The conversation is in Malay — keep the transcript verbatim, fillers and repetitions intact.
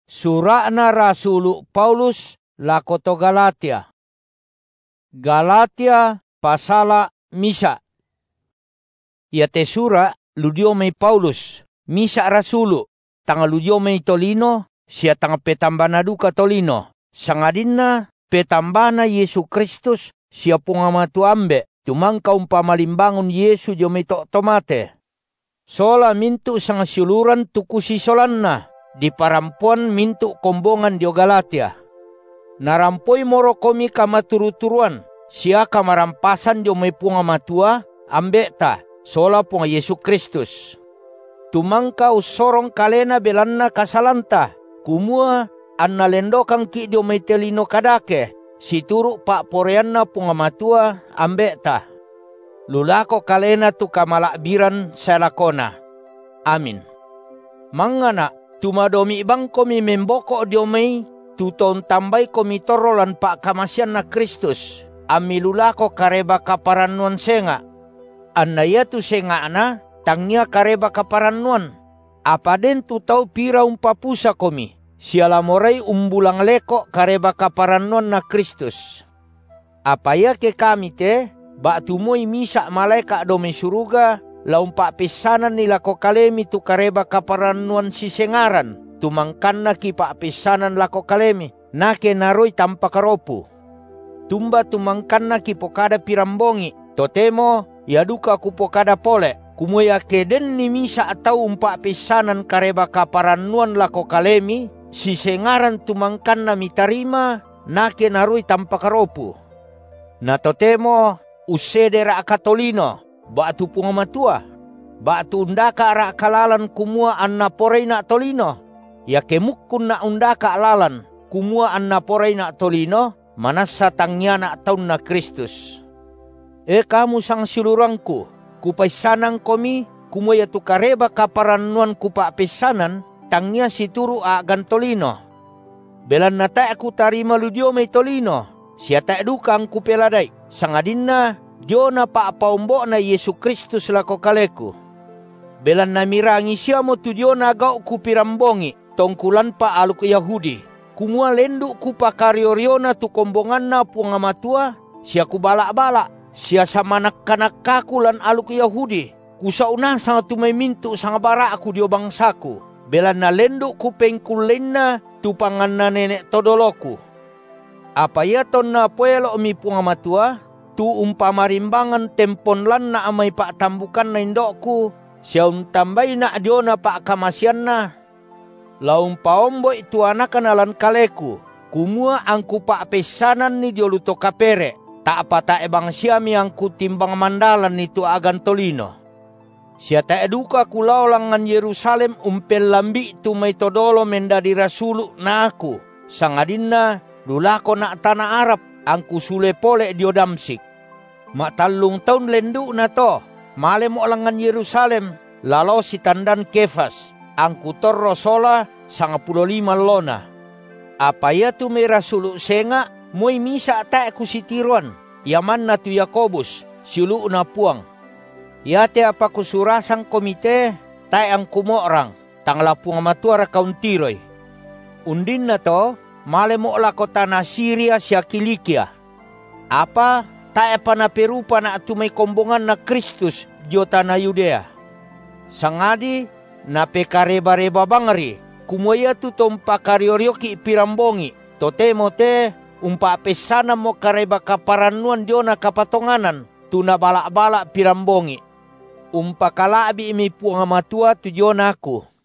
Surana Rasulu Paulus lakoto Galatia. Galatia pasala misa. Ia te sura ludio may Paulus, misa Rasulu, tanga ludio may Tolino, siya tanga petambana duka Tolino. Sangadinna petambana Yesu Kristus, siya pungamatu ambe, tumangka umpamalimbangun Yesu jo may tomate. Sola mintu sang siuluran tuku sisolanna, di parampuan mintu kombongan dio Galatia. Narampoi moro komi kamaturu-turuan, siya kamarampasan dio may pungamatua, ambe ta, sola punga Yesu Kristus. Tumangka usorong kalena belanna kasalanta, kumua anna lendokang ki dio may telino kadake, situru pak poreanna pungamatua, ambe ta. Lulako kalena tu kamalakbiran salakona. Amin. Mangana tumadomi bang komi memboko diomei tu ton tambay komi torolan pak kamasian na Kristus. Ami lulako kareba kaparanuan senga. Anaya tu senga na tangnya kareba kaparanuan. Apa den tu tau pira umpapusa komi. Siala moray umbulang leko kareba kaparanuan na Kristus. Apa ya ke kami te? Ba tumoy misa malaika domi suruga, laumpa pesanan nila ko kalemi tu kareba kaparanuan si sengaran, tumangkan na ki pa pesanan lako kalemi, nake naroy tampa karopu. Tumba tumangkan na ki pokada pirambongi, totemo yaduka ku pokada pole, kumuya keden ni misa atau umpa pesanan kareba kaparanuan lako kalemi, si sengaran tumangkan na mitarima, nake naroy tampa karopu. Na totemo usede ra katolino, batu pungamatua, batu undaka ra kalalan kumua anna porei na tolino, ya kemukun na undaka alalan kumua anna porei na tolino, manasa tangnya na taun na Kristus. E kamu sang silurangku, kupaisanang komi, kumua tu kareba kaparanuan kupa pesanan, tangnya situru a gantolino. Belan na ta aku tarima ludio may tolino, siya ta edukang kupeladai. Sangadinna dio na pa paumbo na Yesu Kristus lako kaleku. Belan na mirangi siya mo tu dio na gau ku pirambongi, tongkulan pa aluk Yahudi. Kumua lendu ku pa kariorio na tu kombongan na pungamatua, siya ku balak-balak, siya samanak kanak kakulan aluk Yahudi. Kusauna sang tumay mintu sang bara aku dio bangsaku. Belan na lendu ku pengkulen na tu pangan na nenek todoloku. Apa ya ton na puelo mi pungamatua, tu umpamarimbangan tempon lan na amay pak tambukan na indokku, siya untambay na adio na pak kamasian na. Laung paombo itu anak kanalan kaleku, kumua angku pak pesanan ni dio luto kapere, tak apa tak ebang siya mi angku timbang mandalan itu agan tolino. Siya tak eduka kulau langan Yerusalem umpel lambi tu may todolo mendadi rasulu na aku, sangadinna lulako na tanah Arab, angku sule pole dio Damsik. Matalung taun lendu na to, male mo langan Yerusalem, lalo si tandan Kefas, angku torro sola sanga pulo lima lona. Apa ya tu may rasulu senga, moy misa ta ku si tiruan, yaman na tu Yakobus, siulu na puang. Yate apa kusurasang komite, ta ang kumorang, tangla pungamatua kauntiroy. Undin na to, male mo la kota na Syria siya Kilikia. Apa tae pa na perupa na atumay kombongan na Kristus diota na Yudea. Sangadi na pekareba-reba bangari, kumaya tu tompa karyoryoki pirambongi, totemo te umpa pesana mo kareba kaparanuan dio na kapatonganan, tu na balak-balak pirambongi. Umpa kalabi imi pungamatua tu dio na aku.